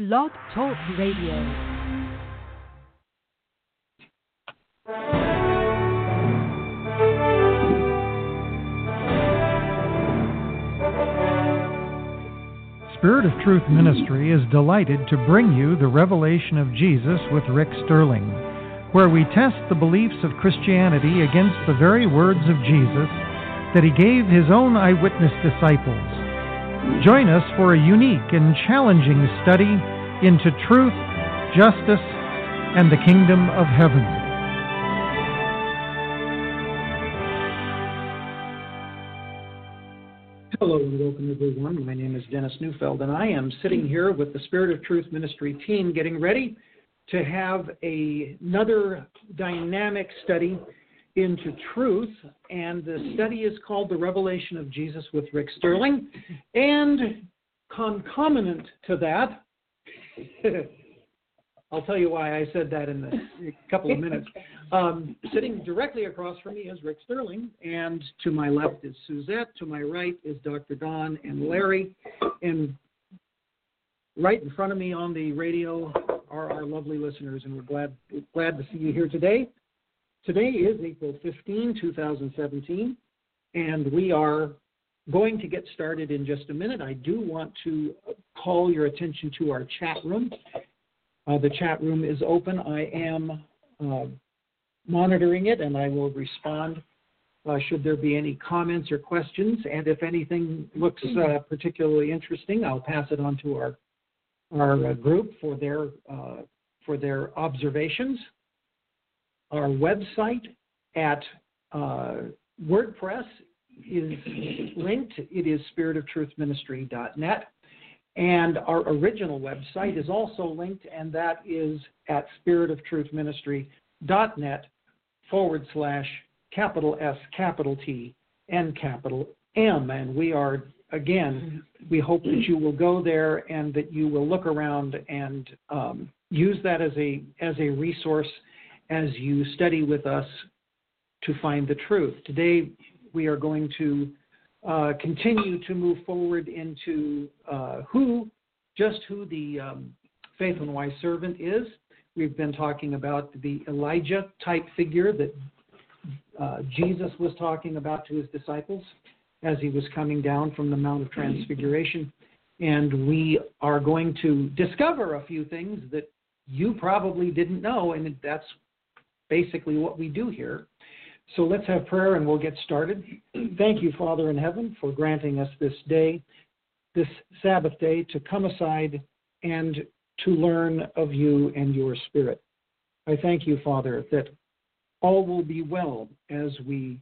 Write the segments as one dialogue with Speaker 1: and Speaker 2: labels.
Speaker 1: Blog Talk Radio.
Speaker 2: Spirit of Truth Ministry is delighted to bring you the Revelation of Jesus with Rick Sterling, where we test the beliefs of Christianity against the very words of Jesus that he gave his own eyewitness disciples. Join us for a unique and challenging study into truth, justice, and the kingdom of heaven.
Speaker 3: Hello and welcome everyone. My name is Dennis Neufeld and I am sitting here with the Spirit of Truth Ministry team getting ready to have another dynamic study into truth, and the study is called The Revelation of Jesus with Rick Sterling, and concomitant to that, I'll tell you why I said that in a couple of minutes. Sitting directly across from me is Rick Sterling, and to my left is Suzette, to my right is Dr. Don and Larry, and right in front of me on the radio are our lovely listeners, and we're glad to see you here today. Today is April 15, 2017, and we are going to get started in just a minute. I do want to call your attention to our chat room. The chat room is open. I am monitoring it, and I will respond should there be any comments or questions. And if anything looks particularly interesting, I'll pass it on to our group for their observations. Our website at WordPress is linked. It is spiritoftruthministry.net. And our original website is also linked, and that is at spiritoftruthministry.net /S T N M. And we are, again, we hope that you will go there and that you will look around and use that as a resource as you study with us to find the truth. Today, we are going to continue to move forward into who the faithful and wise servant is. We've been talking about the Elijah type figure that Jesus was talking about to his disciples as he was coming down from the Mount of Transfiguration. And we are going to discover a few things that you probably didn't know, and that's basically what we do here. So let's have prayer and we'll get started. Thank you, Father in heaven, for granting us this day, this Sabbath day, to come aside and to learn of you and your Spirit. I thank you, Father, that all will be well as we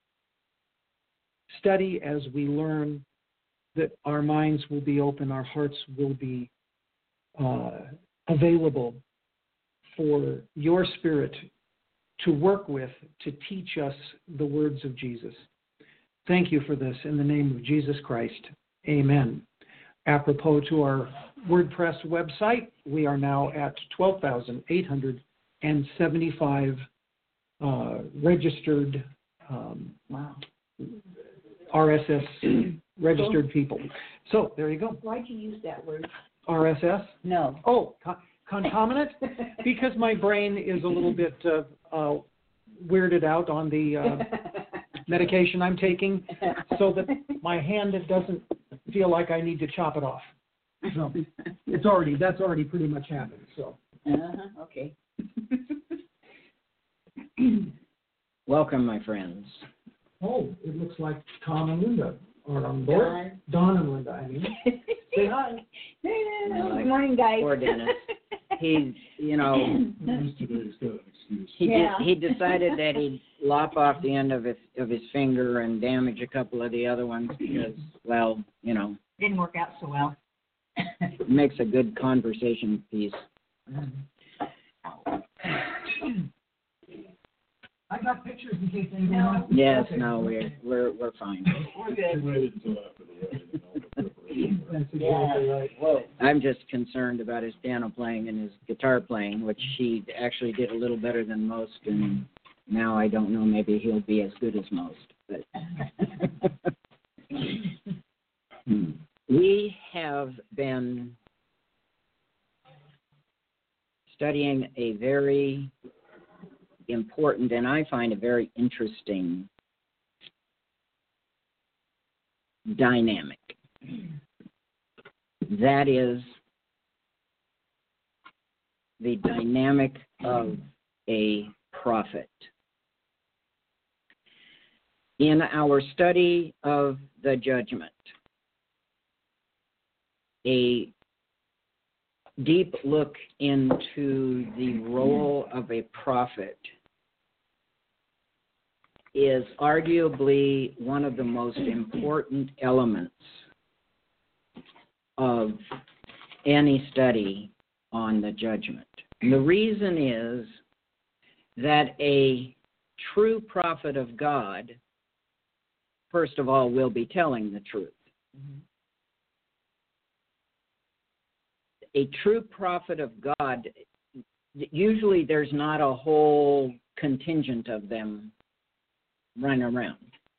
Speaker 3: study, as we learn, that our minds will be open, our hearts will be available for your Spirit to work with, to teach us the words of Jesus. Thank you for this in the name of Jesus Christ. Amen. Apropos to our WordPress website, we are now at 12,875 registered RSS registered people. So there you go.
Speaker 4: Why'd you use that word?
Speaker 3: RSS?
Speaker 4: No.
Speaker 3: Oh, concomitant? Because my brain is a little bit weirded out on the medication I'm taking, so that my hand doesn't feel like I need to chop it off. So that's already pretty much happened. So.
Speaker 4: Okay.
Speaker 5: Welcome, my friends.
Speaker 3: Oh, it looks like Tom and Linda are on board. Don and Linda, I mean. Say hi.
Speaker 4: Good morning, guys.
Speaker 5: Poor Dennis. He decided that he'd lop off the end of his finger and damage a couple of the other ones because,
Speaker 4: didn't work out so well.
Speaker 5: It makes a good conversation piece.
Speaker 3: I got pictures in case anyone wants to.
Speaker 5: Yes,
Speaker 3: okay.
Speaker 5: no, we're fine.
Speaker 4: We're good.
Speaker 3: That's exactly right.
Speaker 5: Well, I'm just concerned about his piano playing and his guitar playing, which he actually did a little better than most, and now I don't know, maybe he'll be as good as most. But we have been studying a very important, and I find a very interesting dynamic. That is the dynamic of a prophet. In our study of the judgment, a deep look into the role of a prophet is arguably one of the most important elements of any study on the judgment. And the reason is that a true prophet of God, first of all, will be telling the truth. Mm-hmm. A true prophet of God, usually there's not a whole contingent of them running around.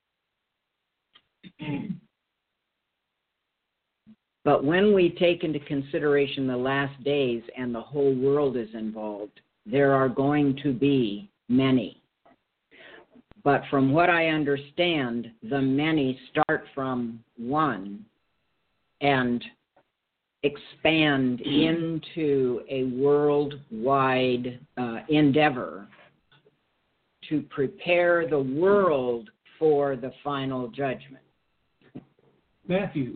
Speaker 5: But when we take into consideration the last days and the whole world is involved, there are going to be many. But from what I understand, the many start from one and expand into a worldwide endeavor to prepare the world for the final judgment.
Speaker 3: Matthew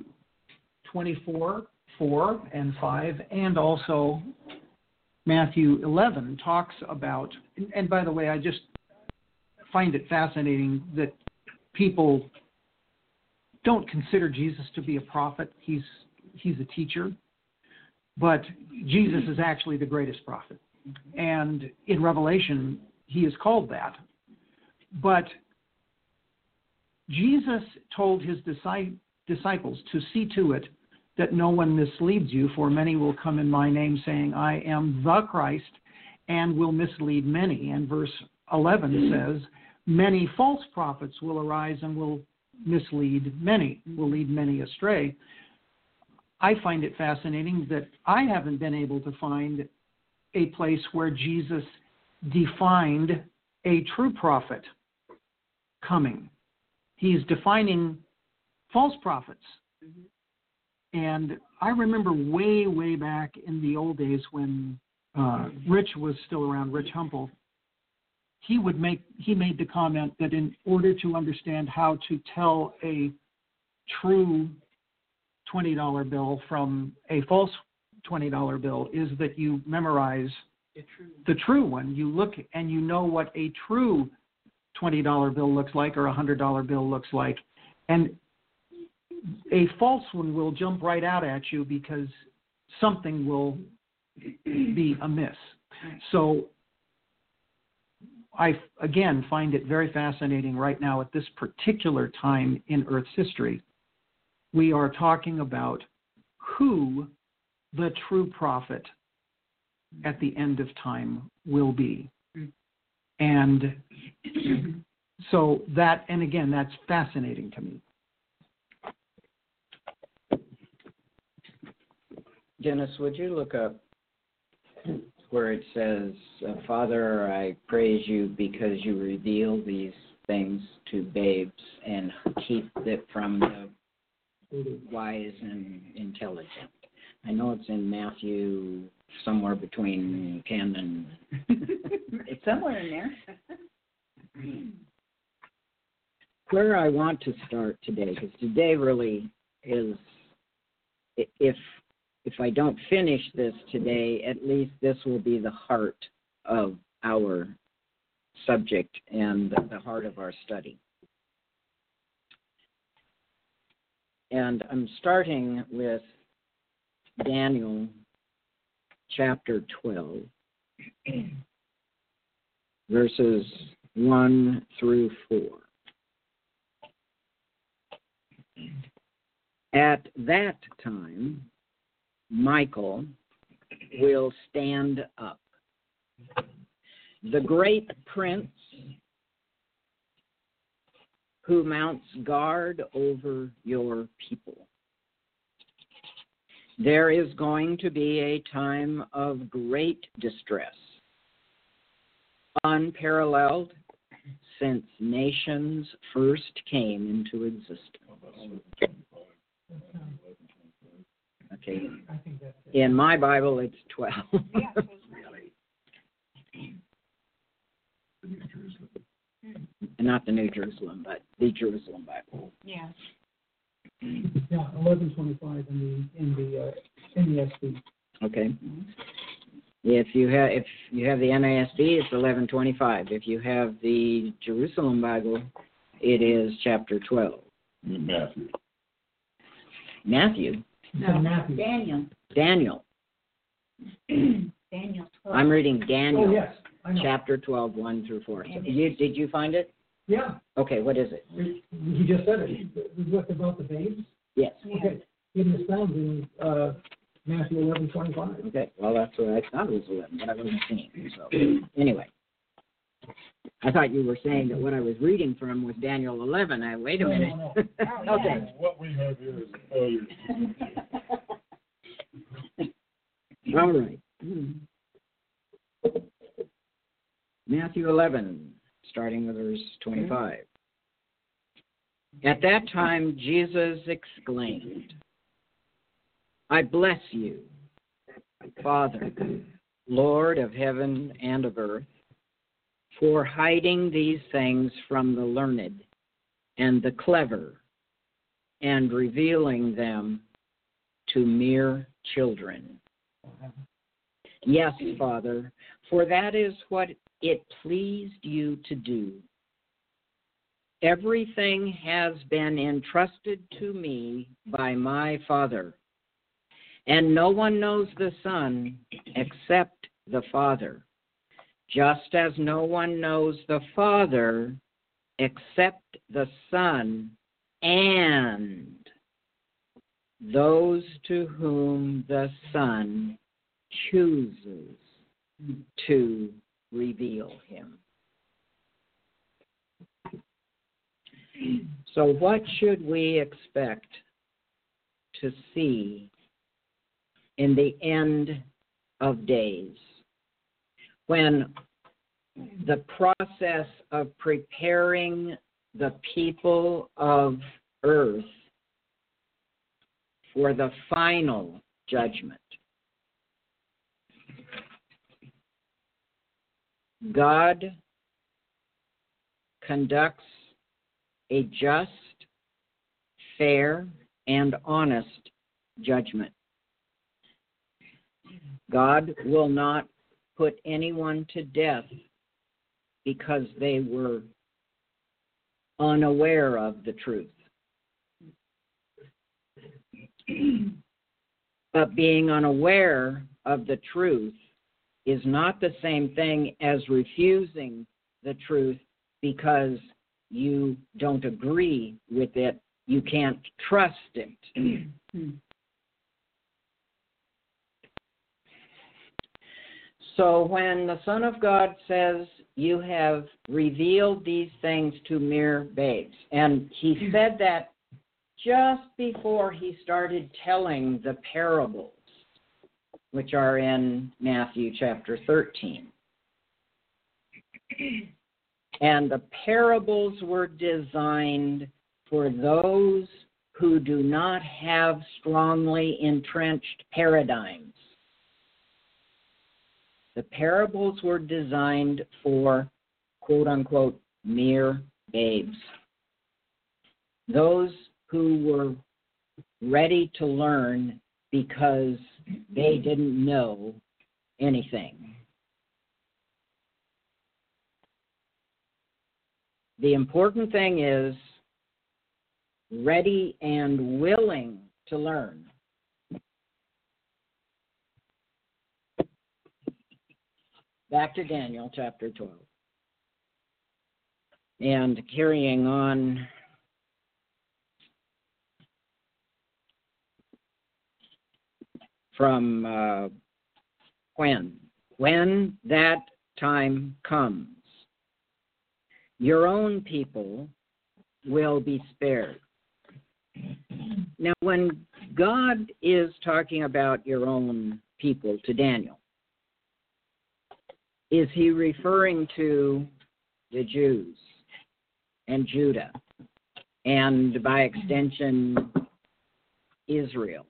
Speaker 3: 24:4 and 5, and also Matthew 11 talks about, and by the way, I just find it fascinating that people don't consider Jesus to be a prophet. He's a teacher, but Jesus is actually the greatest prophet. And in Revelation, he is called that. But Jesus told his disciples to see to it that no one misleads you, for many will come in my name saying, I am the Christ, and will mislead many. And verse 11 says, many false prophets will arise and will mislead many, will lead many astray. I find it fascinating that I haven't been able to find a place where Jesus defined a true prophet coming. He's defining false prophets. Mm-hmm. And I remember way, way back in the old days when Rich was still around, Rich Humple, he made the comment that in order to understand how to tell a true $20 bill from a false $20 bill is that you memorize the true one. You look and you know what a true $20 bill looks like or a $100 bill looks like. And a false one will jump right out at you because something will be amiss. So I, again, find it very fascinating right now at this particular time in Earth's history. We are talking about who the true prophet at the end of time will be. And so that, and again, that's fascinating to me.
Speaker 5: Dennis, would you look up where it says, Father, I praise you because you reveal these things to babes and keep it from the wise and intelligent. I know it's in Matthew, somewhere between 10 and...
Speaker 4: It's somewhere in there.
Speaker 5: Where I want to start today, because today really is, if I don't finish this today, at least this will be the heart of our subject and the heart of our study. And I'm starting with Daniel chapter 12, verses 1 through 4. At that time, Michael will stand up, the great prince who mounts guard over your people. there is going to be a time of great distress, unparalleled since nations first came into existence. Okay. In my Bible, it's 12. Not the New Jerusalem, but the Jerusalem Bible.
Speaker 4: Yeah.
Speaker 3: Yeah, 1125 in the NASB.
Speaker 5: Okay. If you have the NASB, it's 1125. If you have the Jerusalem Bible, it is chapter 12.
Speaker 6: Matthew.
Speaker 5: Matthew.
Speaker 4: No,
Speaker 3: Matthew.
Speaker 4: Daniel.
Speaker 5: Daniel.
Speaker 4: Daniel 12.
Speaker 5: I'm reading Daniel.
Speaker 3: Oh, yes, I know.
Speaker 5: Chapter 12, 1 through 4. So did you find it?
Speaker 3: Yeah,
Speaker 5: Okay, what is it?
Speaker 3: he just said it. What about the babes?
Speaker 5: Yes.
Speaker 3: Okay, it is found in Matthew 11:25.
Speaker 5: Okay, well, that's what I thought it was 11, but I wasn't seeing. So, anyway. I thought you were saying that what I was reading from was Daniel 11. Wait a minute.
Speaker 3: No.
Speaker 5: Okay.
Speaker 6: What we have here is a failure.
Speaker 5: All right. Matthew 11, starting with verse 25. At that time, Jesus exclaimed, I bless you, Father, Lord of heaven and of earth, for hiding these things from the learned and the clever and revealing them to mere children. Yes, Father, for that is what it pleased you to do. Everything has been entrusted to me by my Father, and no one knows the Son except the Father, just as no one knows the Father except the Son and those to whom the Son chooses to reveal him. So what should we expect to see in the end of days, when the process of preparing the people of earth for the final judgment? God conducts a just, fair, and honest judgment. God will not put anyone to death because they were unaware of the truth. But being unaware of the truth is not the same thing as refusing the truth because you don't agree with it. You can't trust it. So when the Son of God says, you have revealed these things to mere babes, and he said that just before he started telling the parables, which are in Matthew chapter 13. And the parables were designed for those who do not have strongly entrenched paradigms. The parables were designed for, quote unquote, mere babes. Those who were ready to learn because they didn't know anything. The important thing is ready and willing to learn. Back to Daniel chapter 12. And carrying on from when that time comes, your own people will be spared, Now, when God is talking about your own people to Daniel, is he referring to the Jews and Judah and, by extension, Israel?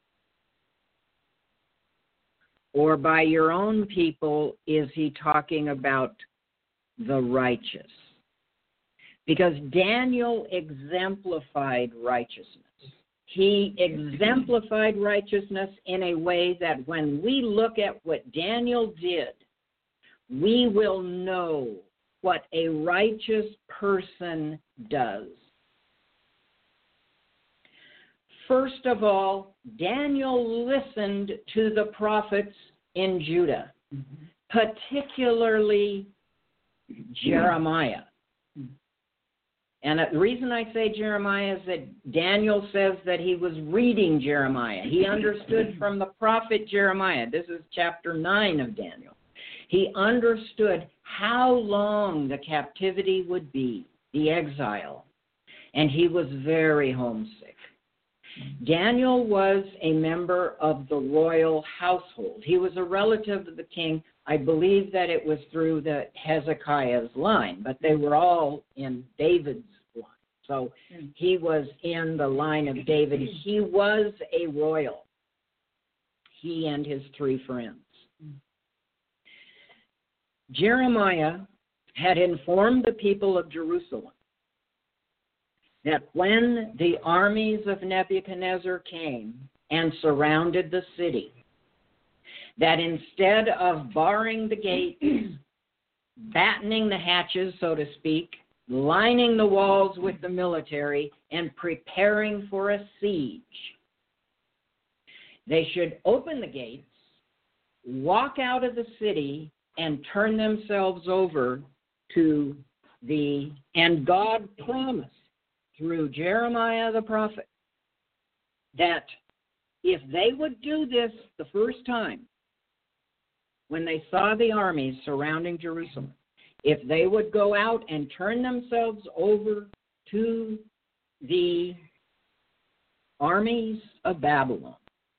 Speaker 5: Or by your own people, is he talking about the righteous? Because Daniel exemplified righteousness. He exemplified righteousness in a way that when we look at what Daniel did, we will know what a righteous person does. First of all, Daniel listened to the prophets in Judah, particularly Jeremiah. And the reason I say Jeremiah is that Daniel says that he was reading Jeremiah. He understood from the prophet Jeremiah. This is chapter 9 of Daniel. He understood how long the captivity would be, the exile, and he was very homesick. Daniel was a member of the royal household. He was a relative of the king. I believe that it was through the Hezekiah's line, but they were all in David's line. So he was in the line of David. He was a royal, he and his 3 friends. Jeremiah had informed the people of Jerusalem that when the armies of Nebuchadnezzar came and surrounded the city, that instead of barring the gates, battening the hatches, so to speak, lining the walls with the military, and preparing for a siege, they should open the gates, walk out of the city, and turn themselves over to and God promised through Jeremiah the prophet that if they would do this the first time, when they saw the armies surrounding Jerusalem, if they would go out and turn themselves over to the armies of Babylon,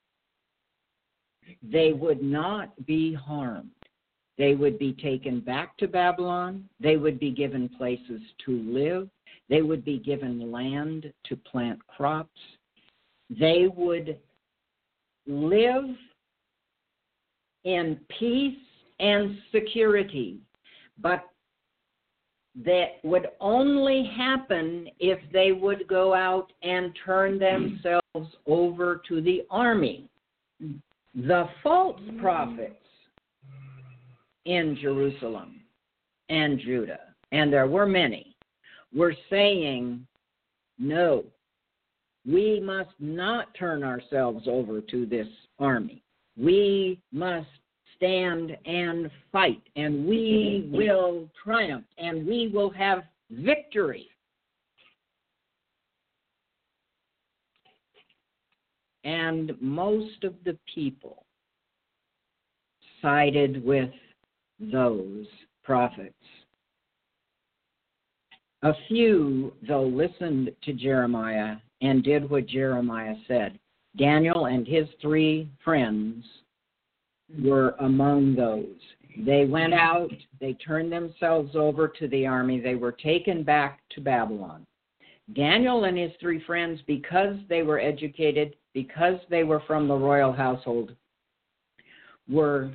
Speaker 5: they would not be harmed. They would be taken back to Babylon. They would be given places to live. They would be given land to plant crops. They would live in peace and security. But that would only happen if they would go out and turn themselves over to the army. The false prophets in Jerusalem and Judah, and there were many, were saying, no, we must not turn ourselves over to this army. We must stand and fight, and we will triumph, and we will have victory. And most of the people sided with those prophets. A few, though, listened to Jeremiah and did what Jeremiah said. Daniel and his 3 friends were among those. They went out, they turned themselves over to the army, they were taken back to Babylon. Daniel and his 3 friends, because they were educated, because they were from the royal household, were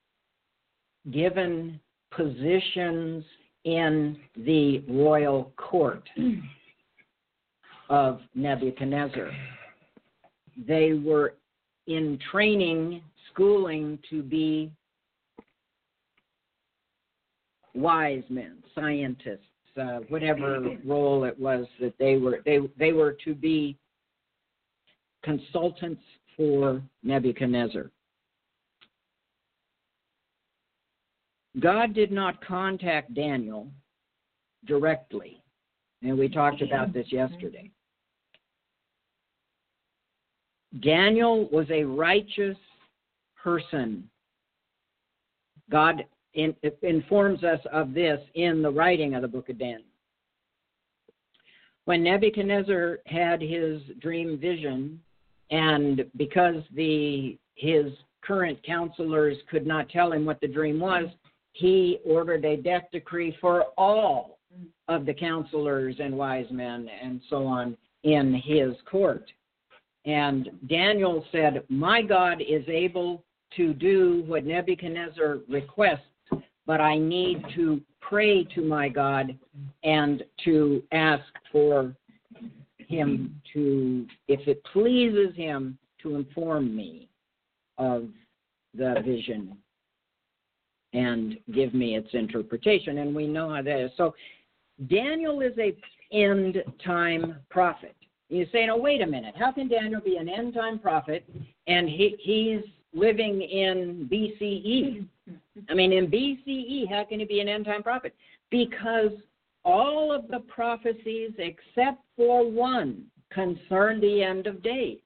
Speaker 5: given positions in the royal court of Nebuchadnezzar. They were in training, schooling to be wise men, scientists, whatever role it was that they were to be consultants for Nebuchadnezzar. God did not contact Daniel directly, and we talked about this yesterday. Daniel was a righteous person. God informs us of this in the writing of the book of Daniel. when Nebuchadnezzar had his dream vision, and because his current counselors could not tell him what the dream was, he ordered a death decree for all of the counselors and wise men and so on in his court. And Daniel said, my God is able to do what Nebuchadnezzar requests, but I need to pray to my God and to ask for him to, if it pleases him, to inform me of the vision and give me its interpretation. And we know how that is. So Daniel is a end-time prophet. You say, no, wait a minute. How can Daniel be an end-time prophet and he's living in BCE? I mean, in BCE, how can he be an end-time prophet? Because all of the prophecies except for one concern the end of days.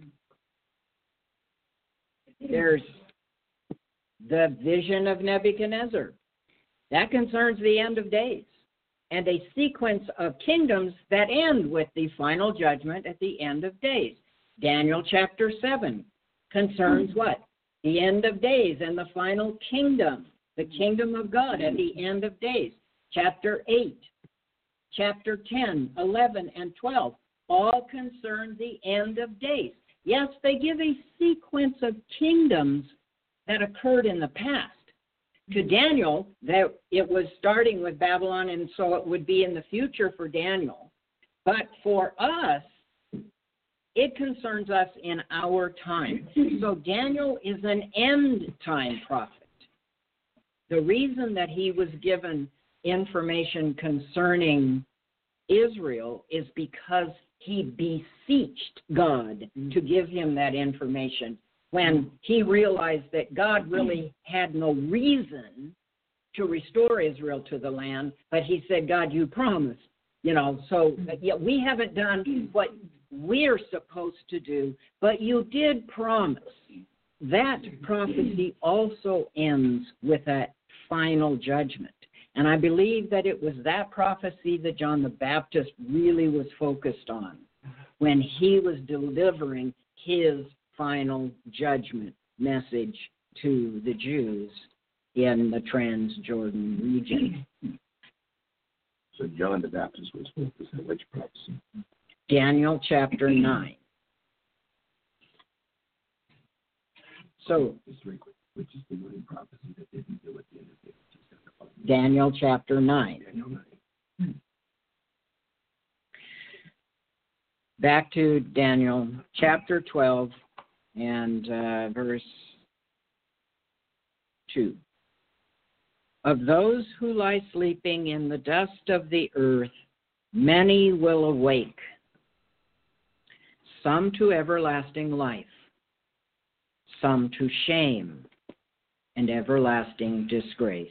Speaker 5: There's the vision of Nebuchadnezzar. That concerns the end of days and a sequence of kingdoms that end with the final judgment at the end of days. Daniel chapter 7 concerns what? The end of days and the final kingdom, the kingdom of God at the end of days. Chapter 8, chapter 10, 11, and 12 all concern the end of days. Yes, they give a sequence of kingdoms that occurred in the past. To Daniel, that it was starting with Babylon, and so it would be in the future for Daniel. But for us, it concerns us in our time. So Daniel is an end-time prophet. The reason that he was given information concerning Israel is because he beseeched God to give him that information when he realized that God really had no reason to restore Israel to the land, but he said, God, you promised, so yet we haven't done what we're supposed to do, but you did promise. That prophecy also ends with that final judgment. And I believe that it was that prophecy that John the Baptist really was focused on when he was delivering his final judgment message to the Jews in the Transjordan region.
Speaker 6: So John the Baptist was focused on which prophecy?
Speaker 5: Daniel chapter 9. So,
Speaker 6: which is the one prophecy that didn't do at the end of it?
Speaker 5: Daniel chapter 9.
Speaker 6: Daniel 9.
Speaker 5: Back to Daniel chapter 12 and verse 2. Of those who lie sleeping in the dust of the earth, many will awake, some to everlasting life, some to shame and everlasting disgrace.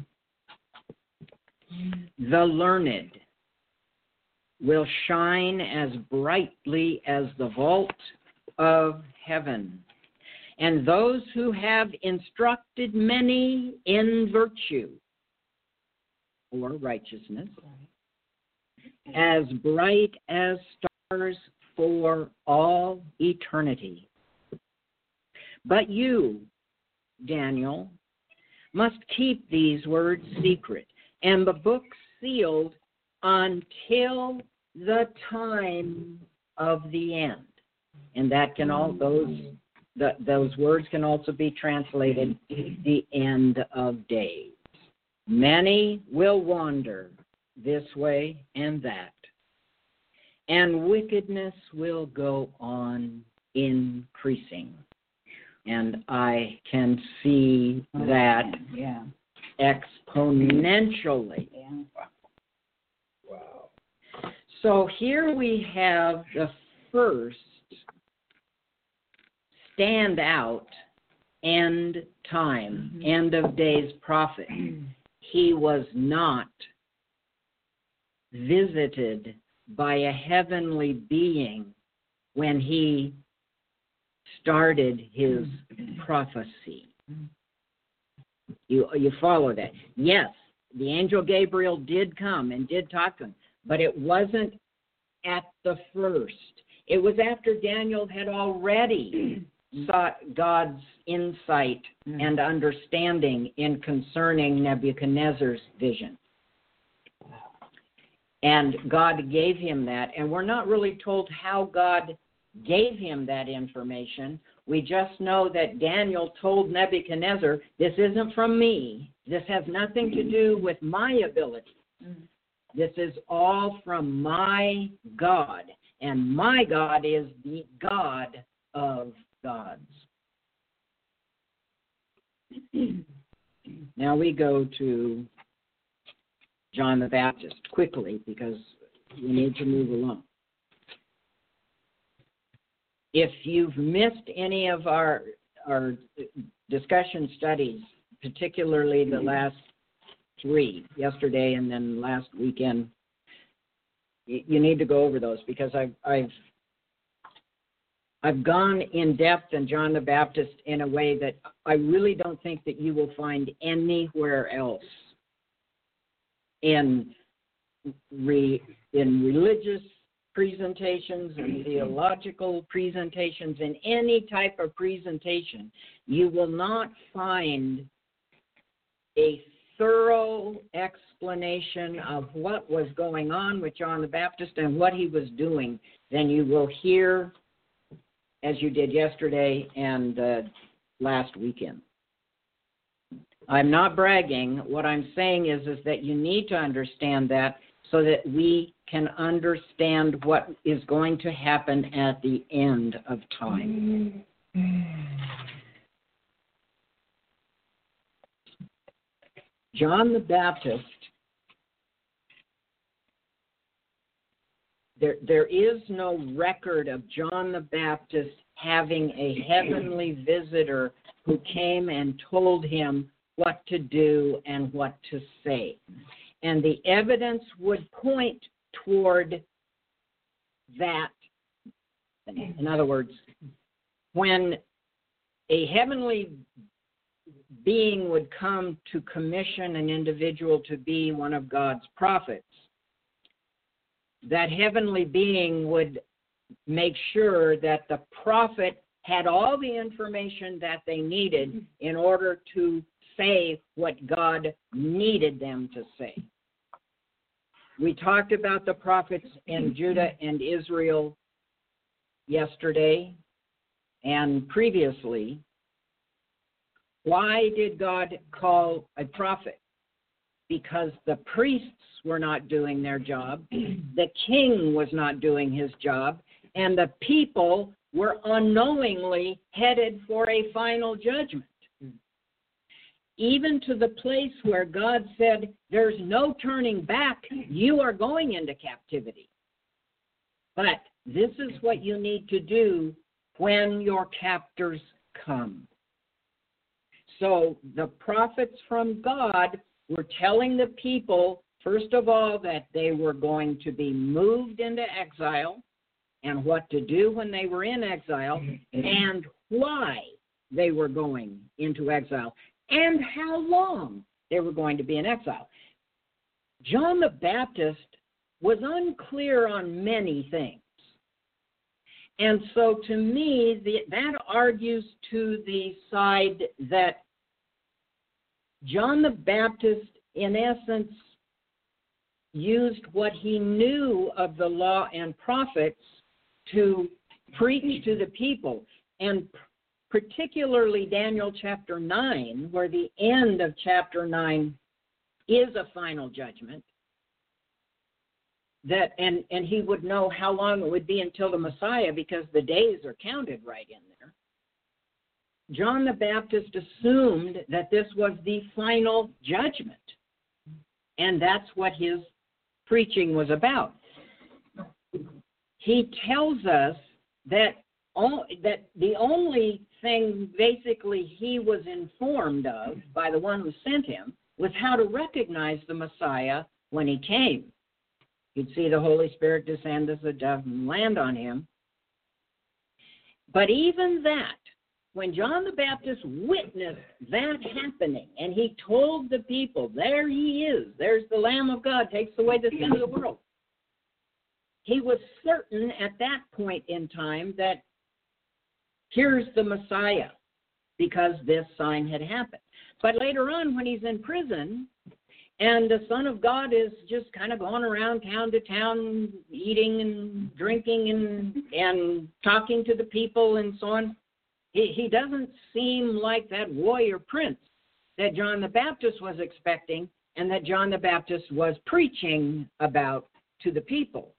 Speaker 5: The learned will shine as brightly as the vault of heaven, and those who have instructed many in virtue or righteousness, as bright as stars for all eternity. But you, Daniel, must keep these words secret, and the book sealed until the time of the end. And that can all those words can also be translated the end of days. Many will wander this way and that, and wickedness will go on increasing. And I can see that exponentially.
Speaker 6: Wow.
Speaker 5: So here we have the first standout end time, end of days prophet. He was not visited by a heavenly being when he started his prophecy. You follow that? Yes, the angel Gabriel did come and did talk to him, but it wasn't at the first. It was after Daniel had already sought God's insight and understanding in concerning Nebuchadnezzar's vision. And God gave him that. And we're not really told how God gave him that information. We just know that Daniel told Nebuchadnezzar, this isn't from me. This has nothing to do with my ability. This is all from my God. And my God is the God of gods. Now we go to John the Baptist quickly because we need to move along. If you've missed any of our discussion studies, particularly the last 3, yesterday and then last weekend, you need to go over those because I've gone in depth in John the Baptist in a way that I really don't think that you will find anywhere else in religious presentations and theological presentations, in any type of presentation. You will not find a thorough explanation of what was going on with John the Baptist and what he was doing than you will hear as you did yesterday and last weekend. I'm not bragging. What I'm saying is that you need to understand that so that we can understand what is going to happen at the end of time. John the Baptist, there is no record of John the Baptist having a heavenly visitor who came and told him what to do and what to say. And the evidence would point toward that. In other words, when a heavenly being would come to commission an individual to be one of God's prophets, that heavenly being would make sure that the prophet had all the information that they needed in order to say what God needed them to say. We talked about the prophets in Judah and Israel yesterday and previously. Why did God call a prophet? Because the priests were not doing their job, the king was not doing his job, and the people were unknowingly headed for a final judgment. Even to the place where God said, there's no turning back, you are going into captivity. But this is what you need to do when your captors come. So the prophets from God were telling the people, first of all, that they were going to be moved into exile and what to do when they were in exile and why they were going into exile and how long they were going to be in exile. John the Baptist was unclear on many things. And so to me, that argues to the side that John the Baptist, in essence, used what he knew of the law and prophets to preach to the people. And particularly Daniel chapter 9, where the end of chapter 9 is a final judgment. That and he would know how long it would be until the Messiah because the days are counted right in there. John the Baptist assumed that this was the final judgment. And that's what his preaching was about. He tells us that the only thing basically he was informed of by the one who sent him was how to recognize the Messiah when he came. You'd see the Holy Spirit descend as a dove and land on him. But even that, when John the Baptist witnessed that happening, and he told the people, there he is, there's the Lamb of God, takes away the sin of the world. he was certain at that point in time that here's the Messiah, because this sign had happened. But later on, when he's in prison, and the Son of God is just kind of going around town to town, eating and drinking and talking to the people and so on, he doesn't seem like that warrior prince that John the Baptist was expecting and that John the Baptist was preaching about to the people.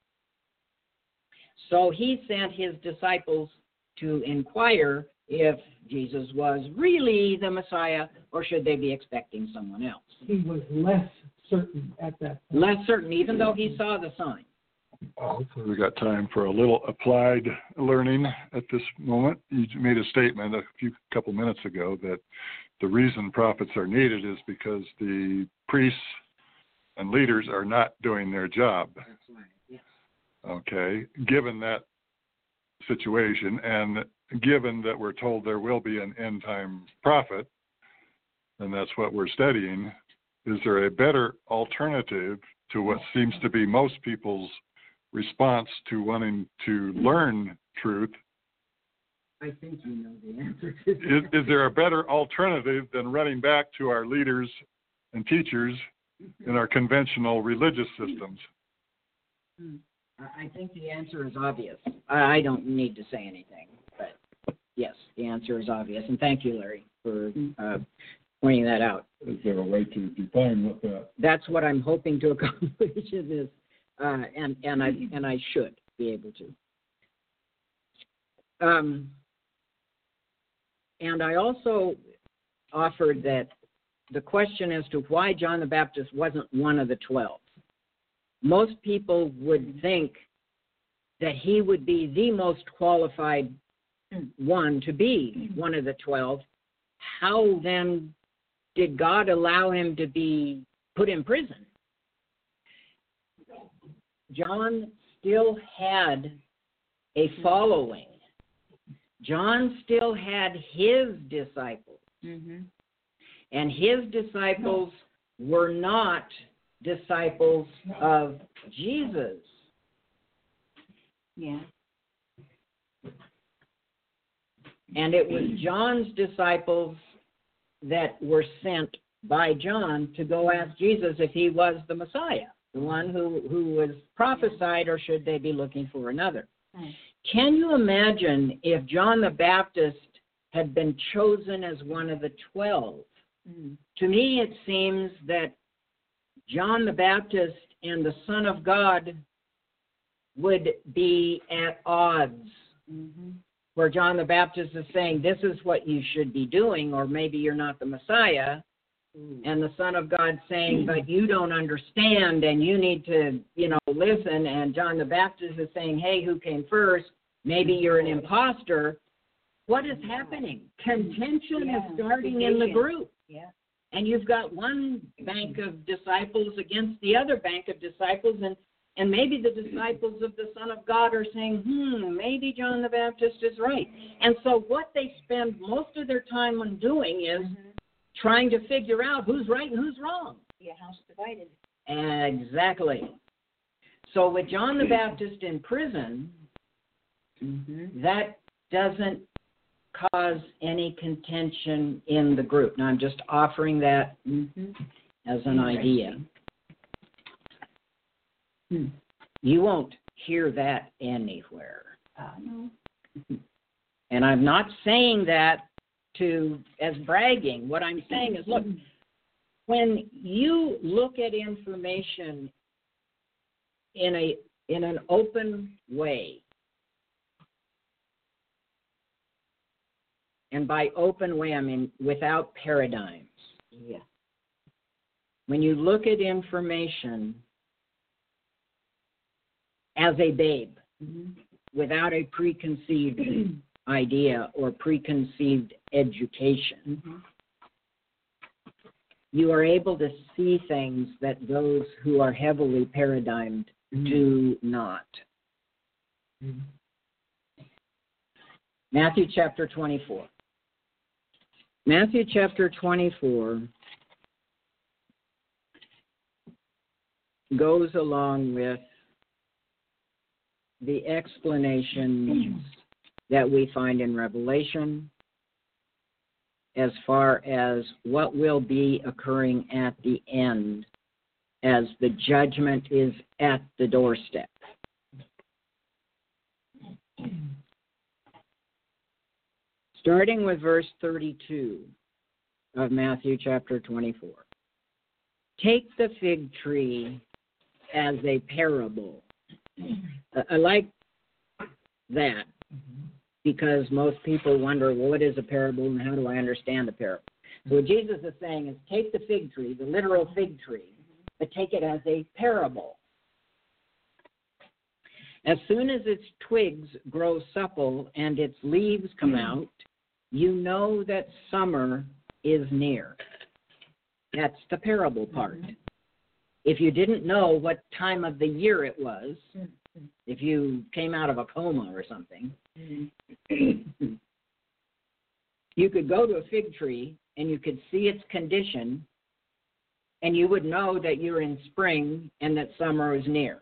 Speaker 5: So he sent his disciples to inquire if Jesus was really the Messiah, or should they be expecting someone else?
Speaker 3: He was less certain at that point.
Speaker 5: Less certain, even though he saw the sign.
Speaker 7: Hopefully we got time for a little applied learning at this moment. You made a statement a couple minutes ago that the reason prophets are needed is because the priests and leaders are not doing their job.
Speaker 5: That's right, yes.
Speaker 7: Okay, given that situation and given that we're told there will be an end time prophet, and that's what we're studying, is there a better alternative to what seems to be most people's response to wanting to learn truth?
Speaker 5: I think you know the answer.
Speaker 7: Is there a better alternative than running back to our leaders and teachers in our conventional religious systems?
Speaker 5: I think the answer is obvious. I don't need to say anything, but yes, the answer is obvious. And thank you, Larry, for pointing that out.
Speaker 7: Is there a way to define what that?
Speaker 5: That's what I'm hoping to accomplish in this, and I should be able to. And I also offered that the question as to why John the Baptist wasn't one of the 12. Most people would think that he would be the most qualified one to be one of the 12. How then did God allow him to be put in prison? John still had a following. John still had his disciples.
Speaker 4: Mm-hmm.
Speaker 5: And his disciples were not disciples of Jesus.
Speaker 4: Yeah.
Speaker 5: And it was John's disciples that were sent by John to go ask Jesus if he was the Messiah, the one who was prophesied, or should they be looking for another?
Speaker 4: Right.
Speaker 5: Can you imagine if John the Baptist had been chosen as one of the 12? To me, it seems that John the Baptist and the Son of God would be at odds, where John the Baptist is saying, this is what you should be doing, or maybe you're not the Messiah, and the Son of God saying, but you don't understand, and you need to, listen, and John the Baptist is saying, hey, who came first? Maybe you're an imposter. What is happening? Contention is starting in the group.
Speaker 4: Yeah.
Speaker 5: And you've got one bank of disciples against the other bank of disciples, and maybe the disciples of the Son of God are saying, maybe John the Baptist is right. And so what they spend most of their time on doing is trying to figure out who's right and who's wrong.
Speaker 4: Yeah, house divided.
Speaker 5: Exactly. So with John the Baptist in prison, that doesn't cause any contention in the group. Now, I'm just offering that as an idea. You won't hear that anywhere.
Speaker 4: No.
Speaker 5: And I'm not saying that as bragging. What I'm saying is, look, when you look at information in an open way, and by open way, I mean without paradigms.
Speaker 4: Yeah.
Speaker 5: When you look at information as a babe, without a preconceived idea or preconceived education, you are able to see things that those who are heavily paradigmed do not. Matthew chapter 24. Matthew chapter 24 goes along with the explanations that we find in Revelation as far as what will be occurring at the end as the judgment is at the doorstep. Starting with verse 32 of Matthew chapter 24. Take the fig tree as a parable. I like that because most people wonder, well, what is a parable and how do I understand a parable? So what Jesus is saying is take the fig tree, the literal fig tree, but take it as a parable. As soon as its twigs grow supple and its leaves come out, you know that summer is near. That's the parable part. If you didn't know what time of the year it was, if you came out of a coma or something, you could go to a fig tree and you could see its condition and you would know that you're in spring and that summer is near.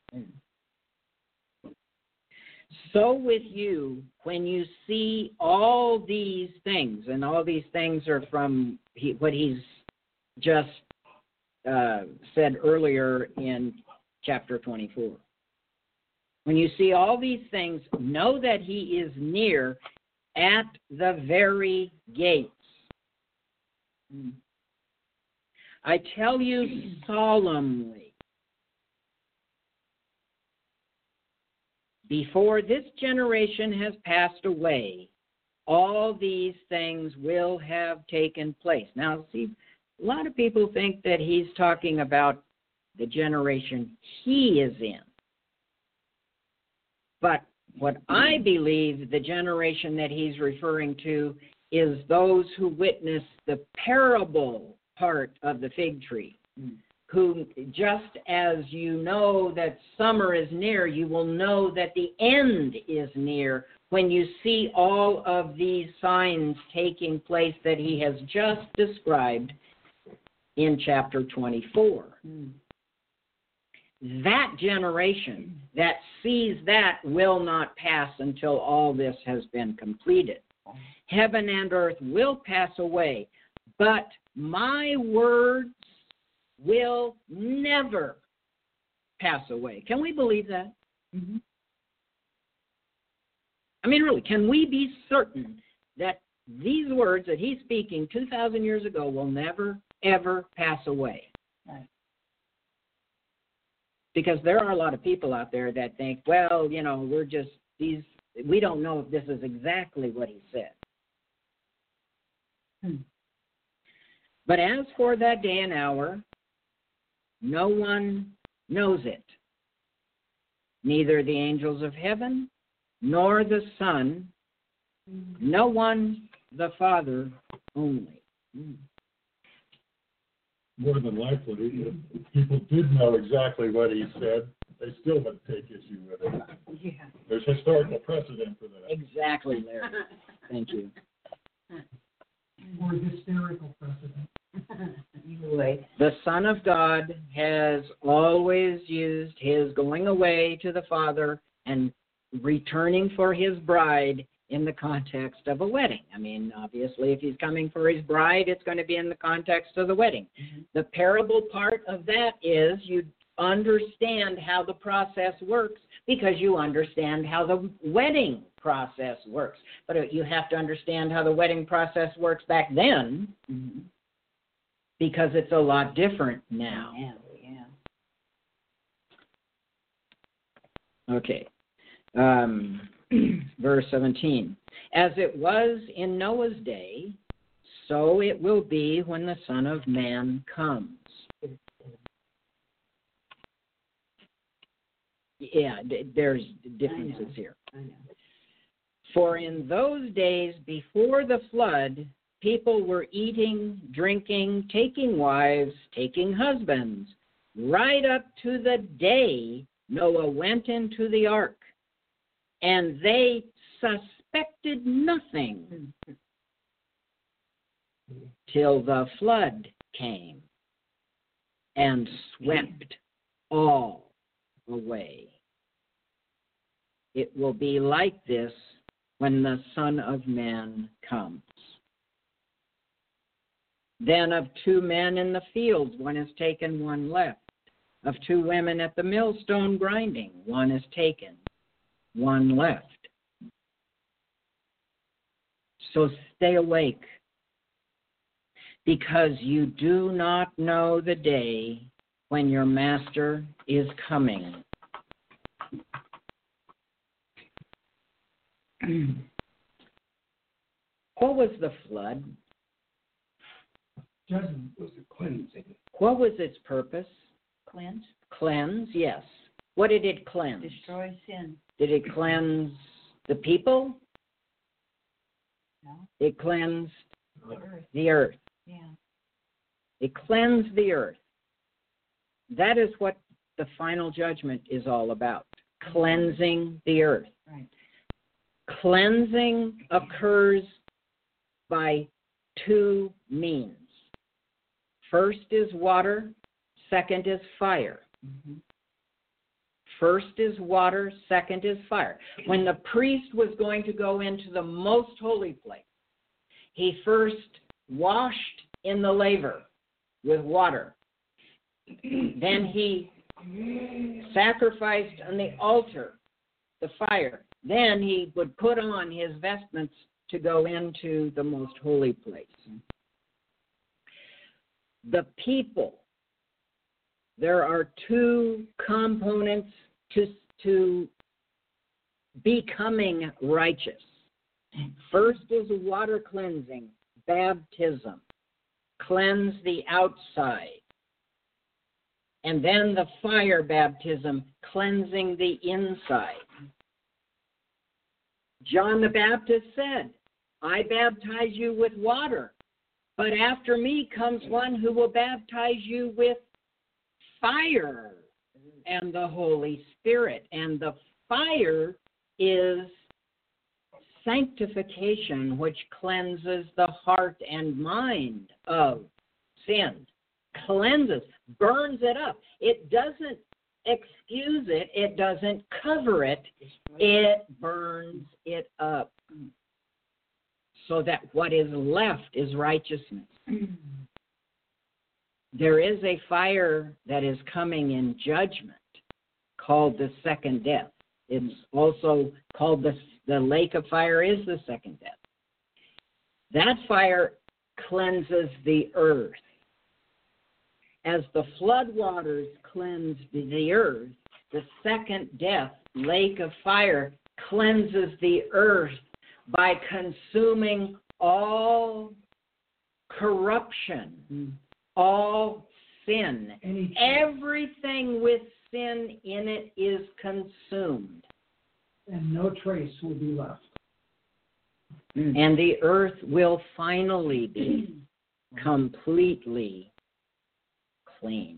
Speaker 5: So with you, when you see all these things, and all these things are from what he's just said earlier in chapter 24. When you see all these things, know that he is near at the very gates. I tell you solemnly, before this generation has passed away, all these things will have taken place. Now, see, a lot of people think that he's talking about the generation he is in. But what I believe the generation that he's referring to is those who witness the parable part of the fig tree, who just as you know that summer is near, you will know that the end is near when you see all of these signs taking place that he has just described in chapter 24. That generation that sees that will not pass until all this has been completed. Heaven and earth will pass away, but my words will never pass away. Can we believe that? I mean, really, can we be certain that these words that he's speaking 2,000 years ago will never, ever pass away? Right. Because there are a lot of people out there that think, well, you know, we don't know if this is exactly what he said. But as for that day and hour, no one knows it, neither the angels of heaven, nor the Son, no one, the Father only.
Speaker 7: More than likely, if people did know exactly what he said, they still would take issue with it.
Speaker 4: Yeah.
Speaker 7: There's historical precedent for that.
Speaker 5: Exactly, Larry. Thank you.
Speaker 3: Or hysterical precedent.
Speaker 5: The Son of God has always used his going away to the Father and returning for his bride in the context of a wedding. I mean, obviously, if he's coming for his bride, it's going to be in the context of the wedding. The parable part of that is you understand how the process works because you understand how the wedding process works. But you have to understand how the wedding process works back then because it's a lot different now. Okay. Verse 17. As it was in Noah's day, so it will be when the Son of Man comes. Yeah, there's differences here. For in those days before the flood, people were eating, drinking, taking wives, taking husbands, right up to the day Noah went into the ark. And they suspected nothing till the flood came and swept all away. it will be like this when the Son of Man comes. Then of 2 men in the fields, one is taken, one left. Of 2 women at the millstone grinding, one is taken, one left. So stay awake, because you do not know the day when your master is coming. What was the flood?
Speaker 6: Judgment was a cleansing.
Speaker 5: What was its purpose?
Speaker 4: Cleanse,
Speaker 5: Cleanse, yes. What did it cleanse?
Speaker 4: destroy sin.
Speaker 5: Did it cleanse the people?
Speaker 4: No,
Speaker 5: It cleansed
Speaker 4: the earth.
Speaker 5: the earth.
Speaker 4: Yeah.
Speaker 5: It cleansed the earth. That is what the final judgment is all about. Cleansing the earth.
Speaker 4: Right.
Speaker 5: Cleansing occurs by 2 means. First is water, second is fire.
Speaker 4: Mm-hmm.
Speaker 5: First is water, second is fire. When the priest was going to go into the most holy place, he first washed in the laver with water. Then he sacrificed on the altar the fire. Then he would put on his vestments to go into the most holy place. The people, there are 2 components to becoming righteous. First is water cleansing, baptism, cleanse the outside. And then the fire baptism, cleansing the inside. John the Baptist said, I baptize you with water, but after me comes one who will baptize you with fire and the Holy Spirit. And the fire is sanctification, which cleanses the heart and mind of sin. Cleanses, burns it up. It doesn't excuse it. It doesn't cover it. It burns it up so that what is left is righteousness. There is a fire that is coming in judgment called the second death. It's also called the lake of fire is the second death. That fire cleanses the earth. As the flood waters cleansed the earth, the second death, lake of fire, cleanses the earth by consuming all corruption, all sin. Everything with sin in it is consumed.
Speaker 3: And no trace will be left.
Speaker 5: And the earth will finally be completely clean.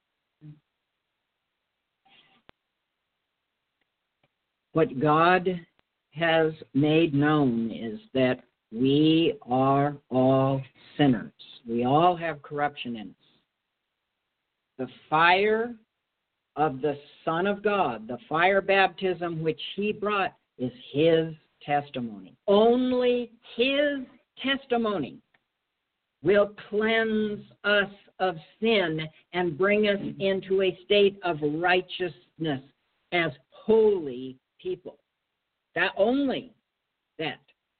Speaker 5: What God has made known is that we are all sinners. We all have corruption in us. The fire of the Son of God, the fire baptism which he brought, is his testimony. Only his testimony will cleanse us of sin and bring us into a state of righteousness as holy people. That only that.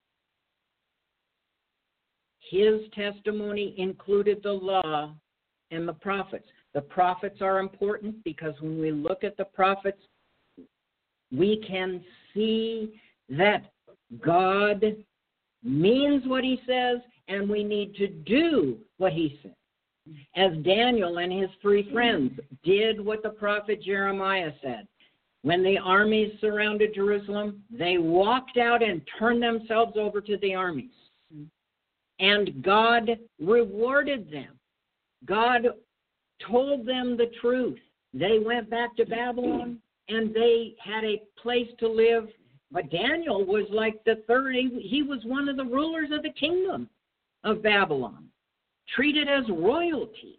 Speaker 5: His testimony included the law and the prophets. The prophets are important because when we look at the prophets, we can see that God means what he says, and we need to do what he said. As Daniel and his 3 friends did what the prophet Jeremiah said. When the armies surrounded Jerusalem, they walked out and turned themselves over to the armies. And God rewarded them. God told them the truth. They went back to Babylon, and they had a place to live. But Daniel was like the third. He was one of the rulers of the kingdom of Babylon, treated as royalty.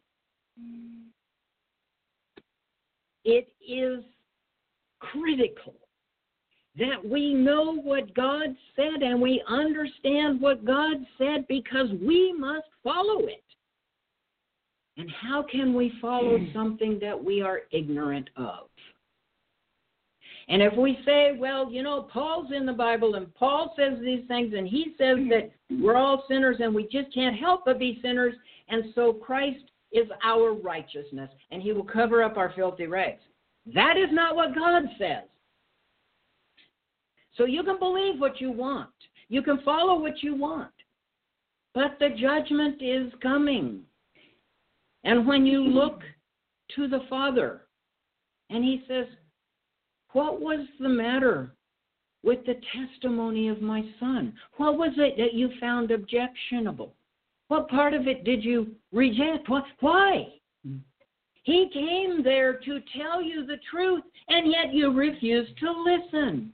Speaker 5: It is critical that we know what God said and we understand what God said because we must follow it. And how can we follow something that we are ignorant of? And if we say, well, you know, Paul's in the Bible and Paul says these things and he says that we're all sinners and we just can't help but be sinners, and so Christ is our righteousness and he will cover up our filthy rags. That is not what God says. So you can believe what you want. You can follow what you want. But the judgment is coming. And when you look to the Father and he says, what was the matter with the testimony of my son? What was it that you found objectionable? What part of it did you reject? Why? He came there to tell you the truth, and yet you refused to listen.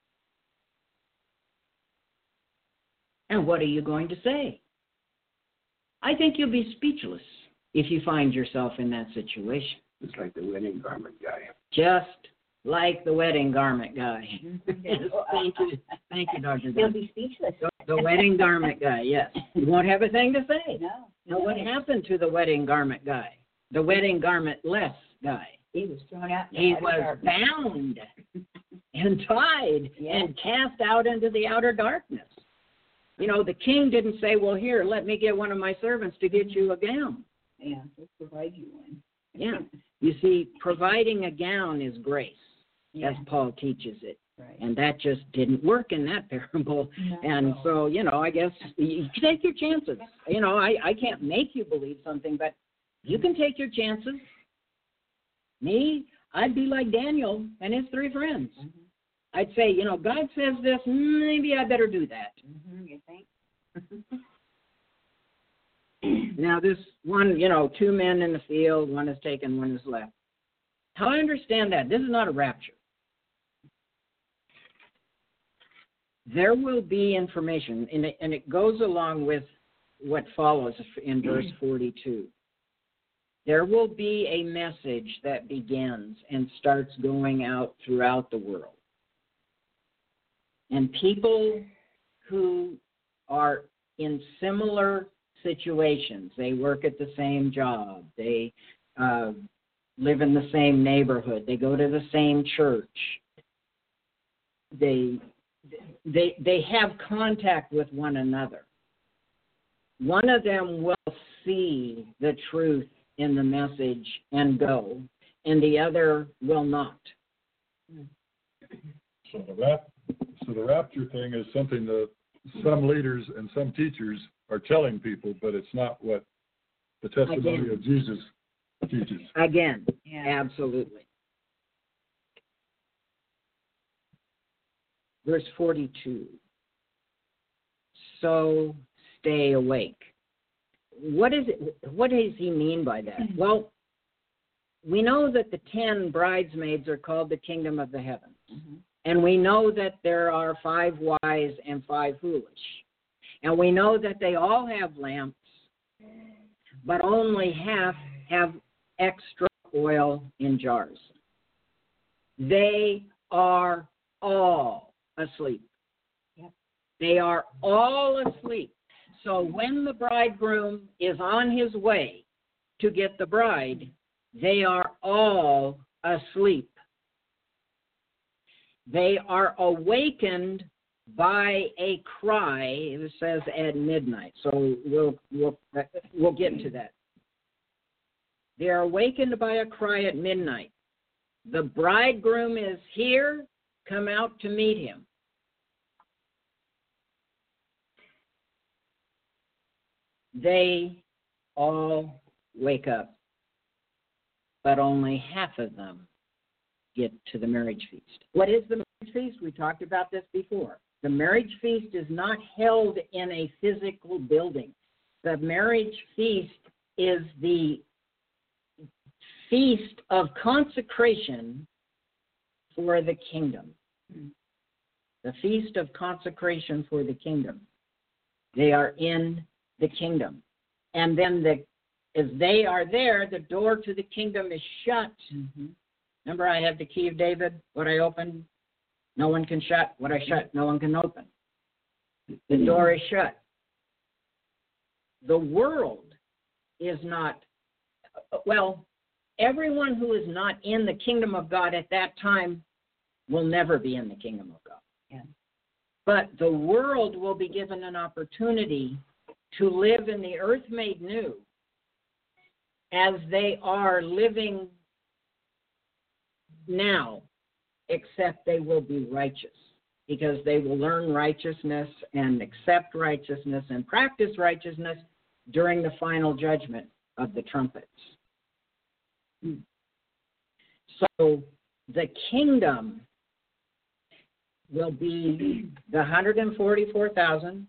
Speaker 5: And what are you going to say? I think you'll be speechless if you find yourself in that situation.
Speaker 6: It's like the wedding garment guy.
Speaker 5: Just like the wedding garment guy. Yes, thank you, Dr.
Speaker 4: He'll
Speaker 5: Dunn.
Speaker 4: be speechless.
Speaker 5: The wedding garment guy, yes. You won't have a thing to say.
Speaker 4: No.
Speaker 5: Now, what happened to the wedding garment guy? The wedding garment-less guy?
Speaker 4: He was thrown out.
Speaker 5: He was bound and tied and cast out into the outer darkness. You know, the king didn't say, well, here, let me get one of my servants to get you a gown.
Speaker 4: Yeah, he'll provide you one.
Speaker 5: Yeah. You see, providing a gown is grace,
Speaker 4: Yeah.
Speaker 5: as Paul teaches it.
Speaker 4: Right.
Speaker 5: And that just didn't work in that parable.
Speaker 4: No.
Speaker 5: And so, you know, I guess you take your chances. You know, I can't make you believe something, but you can take your chances. Me, I'd be like Daniel and his 3 friends.
Speaker 4: Mm-hmm.
Speaker 5: I'd say, you know, God says this, maybe I better do that.
Speaker 4: Mm-hmm. You think?
Speaker 5: Now, this one, you know, 2 men in the field, one is taken, one is left. How I understand that, this is not a rapture. There will be information, and it goes along with what follows in verse 42. There will be a message that begins and starts going out throughout the world. And people who are in similar situations, they work at the same job, they live in the same neighborhood, they go to the same church, they have contact with one another. One of them will see the truth in the message and go, and the other will not.
Speaker 7: So the rapture thing is something that some leaders and some teachers are telling people, but it's not what the testimony of Jesus teaches.
Speaker 5: Again,
Speaker 4: Yeah.
Speaker 5: absolutely. Verse 42. So stay awake. What does he mean by that? Well, we know that the 10 bridesmaids are called the kingdom of the heavens.
Speaker 4: Mm-hmm.
Speaker 5: And we know that there are 5 wise and 5 foolish. And we know that they all have lamps, but only half have extra oil in jars. They are all asleep.
Speaker 4: Yep.
Speaker 5: They are all asleep. So when the bridegroom is on his way to get the bride, they are all asleep. They are awakened by a cry. It says at midnight. So we'll get to that. They are awakened by a cry at midnight. The bridegroom is here. Come out to meet him. They all wake up, but only half of them get to the marriage feast. What is the marriage feast? We talked about this before. The marriage feast is not held in a physical building. The marriage feast is the feast of consecration for the kingdom. The feast of consecration for the kingdom. They are in the kingdom. And then as they are there, the door to the kingdom is shut. Mm-hmm. Remember, I have the key of David, what I opened, No one can shut. What I shut, no one can open. The door is shut. The world is not, well, everyone who is not in the kingdom of God at that time will never be in the kingdom of God.
Speaker 4: Yeah.
Speaker 5: But the world will be given an opportunity to live in the earth made new as they are living now, except they will be righteous, because they will learn righteousness and accept righteousness and practice righteousness during the final judgment of the trumpets. So the kingdom will be the 144,000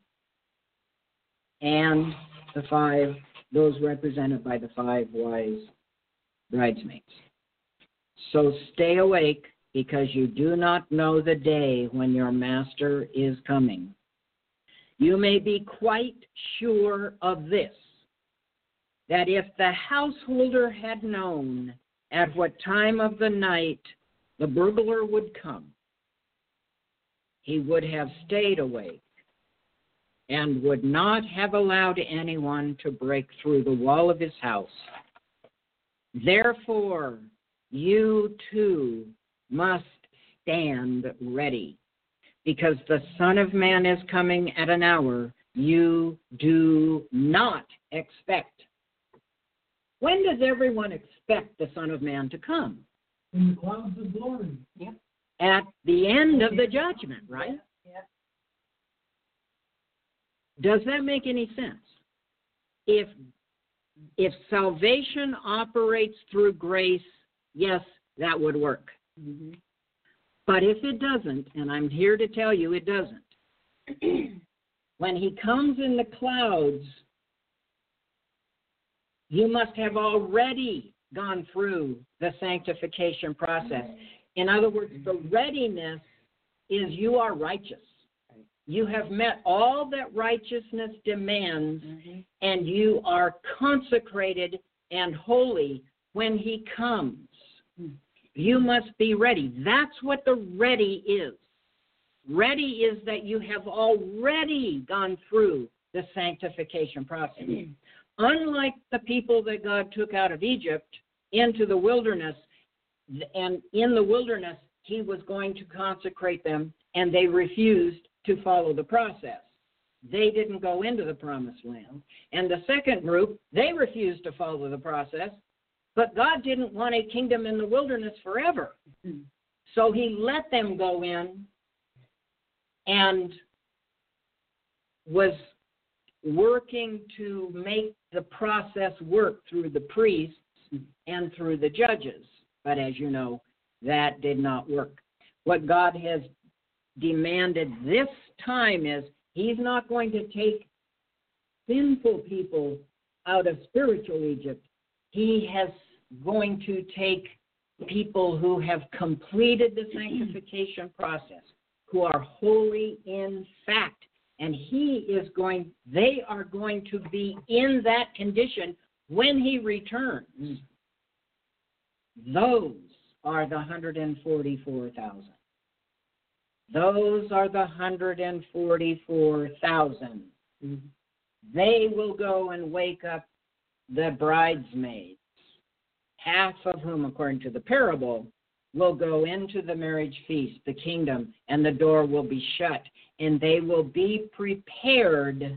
Speaker 5: and the five, those represented by the 5 wise bridesmaids. So stay awake, because you do not know the day when your master is coming. You may be quite sure of this, that if the householder had known at what time of the night the burglar would come, he would have stayed awake and would not have allowed anyone to break through the wall of his house. Therefore, you too must stand ready, because the Son of Man is coming at an hour you do not expect. When does everyone expect the Son of Man to come?
Speaker 6: In the clouds of glory.
Speaker 4: Yep.
Speaker 5: At the end of the judgment, right?
Speaker 4: Yep.
Speaker 5: Does that make any sense? If salvation operates through grace, yes, that would work.
Speaker 4: Mm-hmm.
Speaker 5: But if it doesn't, and I'm here to tell you it doesn't, when he comes in the clouds, you must have already gone through the sanctification process. In other words, the readiness is you are righteous. You have met all that righteousness demands, and you are consecrated and holy when he comes. You must be ready. That's what the ready is. Ready is that you have already gone through the sanctification process. Unlike the people that God took out of Egypt into the wilderness, and in the wilderness, he was going to consecrate them, and they refused to follow the process. They didn't go into the promised land. And the second group, they refused to follow the process, but God didn't want a kingdom in the wilderness forever. So he let them go in and was working to make the process work through the priests and through the judges. But as you know, that did not work. What God has demanded this time is he's not going to take sinful people out of spiritual Egypt. He has going to take people who have completed the sanctification process, who are holy in fact, and they are going to be in that condition when he returns. Those are the 144,000. Those are the 144,000. They will go and wake up the bridesmaids, half of whom, according to the parable, will go into the marriage feast, the kingdom, and the door will be shut, and they will be prepared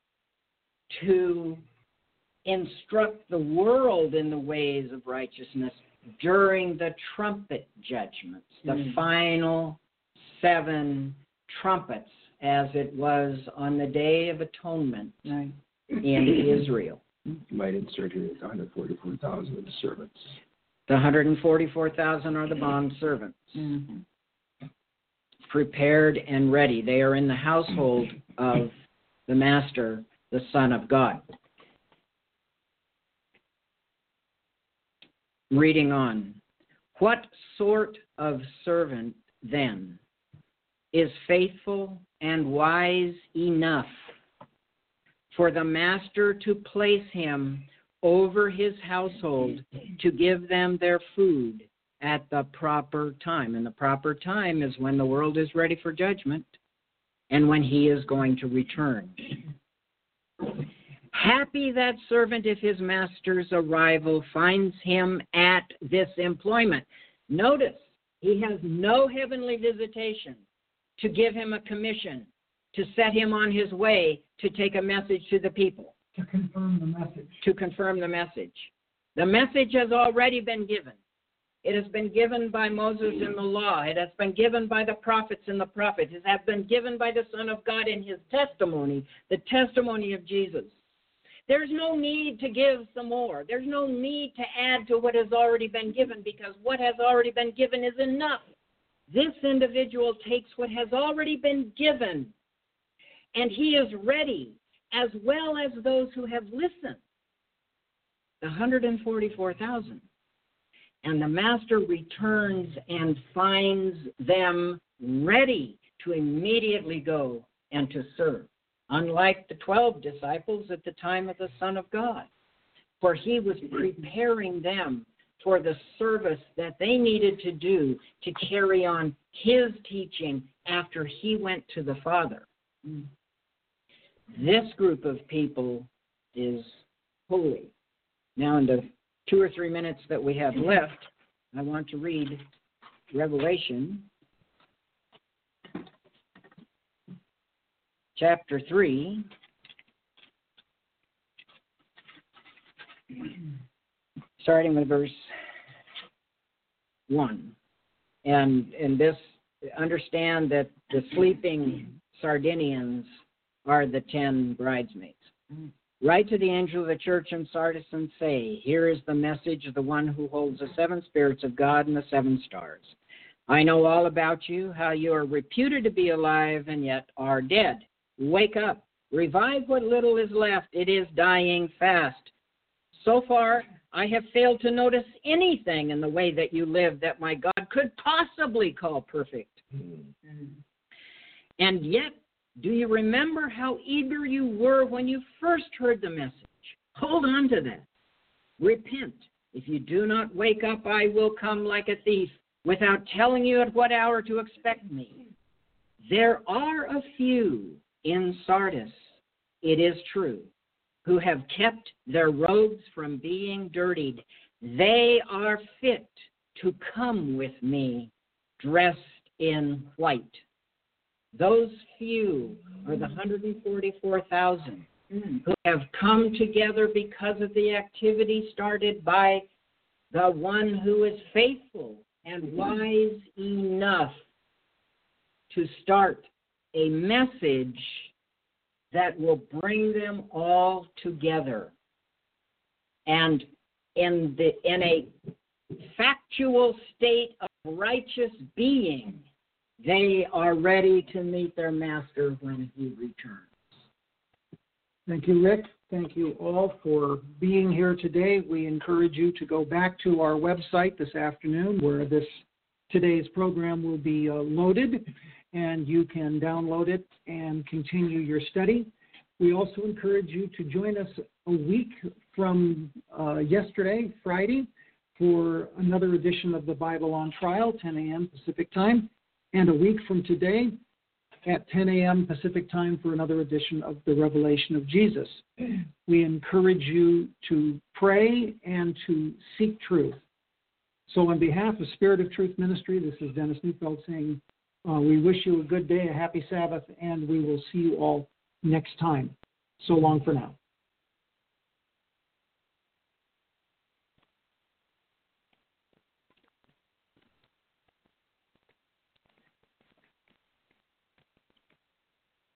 Speaker 5: to instruct the world in the ways of righteousness during the trumpet judgments, the final 7 trumpets, as it was on the Day of Atonement in Israel.
Speaker 6: You might insert here 144,000 of the servants.
Speaker 5: The 144,000 are the bond servants, prepared and ready. They are in the household of the Master, the Son of God. Reading on. What sort of servant, then, is faithful and wise enough for the master to place him over his household to give them their food at the proper time. And the proper time is when the world is ready for judgment and when he is going to return. Happy that servant if his master's arrival finds him at this employment. Notice, he has no heavenly visitation to give him a commission, to set him on his way to take a message to the people.
Speaker 3: To confirm the message.
Speaker 5: To confirm the message. The message has already been given. It has been given by Moses in the law. It has been given by the prophets in the prophets. It has been given by the Son of God in his testimony, the testimony of Jesus. There's no need to give some more. There's no need to add to what has already been given, because what has already been given is enough. This individual takes what has already been given, and he is ready, as well as those who have listened, the 144,000. And the master returns and finds them ready to immediately go and to serve, unlike the 12 disciples at the time of the Son of God, for he was preparing them for the service that they needed to do to carry on his teaching after he went to the Father. This group of people is holy. Now, in the 2 or 3 minutes that we have left, I want to read Revelation chapter 3, starting with verse 1. And this, understand that the sleeping Sardinians are the 10 bridesmaids. Write to the angel of the church in Sardis and say, here is the message of the one who holds the 7 spirits of God and the 7 stars. I know all about you, how you are reputed to be alive and yet are dead. Wake up, revive what little is left. It is dying fast. So far, I have failed to notice anything in the way that you live that my God could possibly call perfect. And yet, do you remember how eager you were when you first heard the message? Hold on to that. Repent. If you do not wake up, I will come like a thief without telling you at what hour to expect me. There are a few in Sardis, it is true, who have kept their robes from being dirtied. They are fit to come with me dressed in white. Those few are the 144,000 who have come together because of the activity started by the one who is faithful and wise enough to start a message that will bring them all together. And in a factual state of righteous being, they are ready to meet their master when he returns.
Speaker 3: Thank you, Rick. Thank you all for being here today. We encourage you to go back to our website this afternoon where today's program will be loaded, and you can download it and continue your study. We also encourage you to join us a week from yesterday, Friday, for another edition of the Bible on Trial, 10 a.m. Pacific Time, and a week from today at 10 a.m. Pacific Time for another edition of the Revelation of Jesus. We encourage you to pray and to seek truth. So on behalf of Spirit of Truth Ministry, this is Dennis Neufeld saying, we wish you a good day, a happy Sabbath, and we will see you all next time. So long for now.